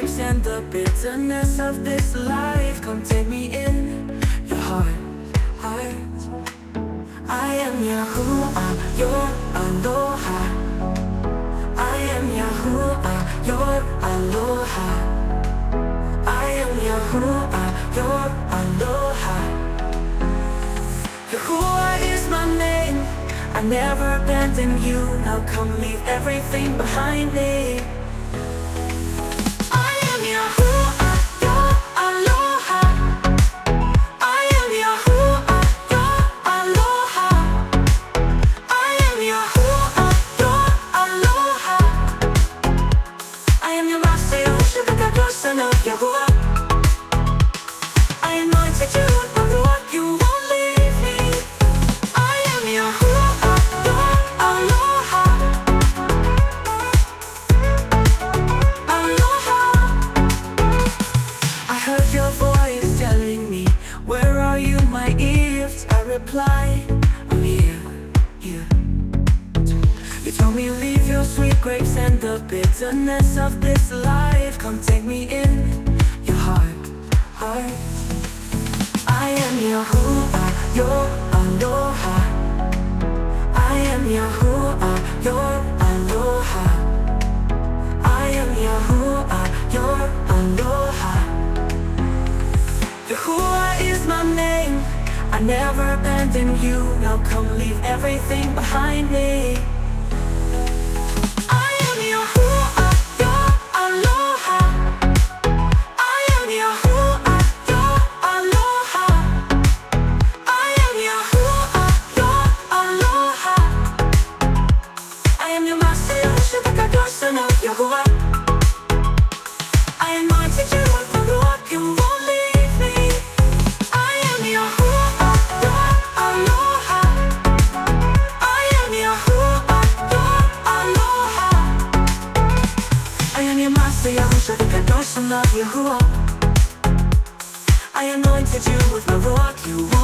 grapes and the bitterness of this life. Come take me in your heart. I am Yahuwah, your aloha. I am Yahuwah, your aloha. I am Yahuwah, your aloha. Yahuwah is my name. I never abandon you. Now come leave everything behind me. I am Yahuwah, your aloha. I am Yahuwah, your aloha. I am Yahuwah, your aloha. I am your master, Yahushua, son of Yahuwah. I anointed you with my ruach, you won't leave me. I am Yahuwah, your aloha. Aloha. I heard your voice telling me, where are you, my ears? I reply, I'm here. You told me leave your sweet grapes and the bitterness of this life. Come take me in your heart. I am Yahuwah, your aloha. I am Yahuwah, your aloha. I am Yahuwah, your aloha. Yahuwah is my name. I never abandon you. Now come leave everything behind me. I am Yahuwah, your aloha. I am Yahuwah, your aloha. I am Yahuwah, your aloha. I am your master, Yahushua, son of Yahuwah. I anointed you with my ruach, you won't leave me. I am Yahuwah, your aloha. I am Yahuwah, your aloha. I am your master, Yahushua, son of Yahuwah. I anointed you with my ruach, you won't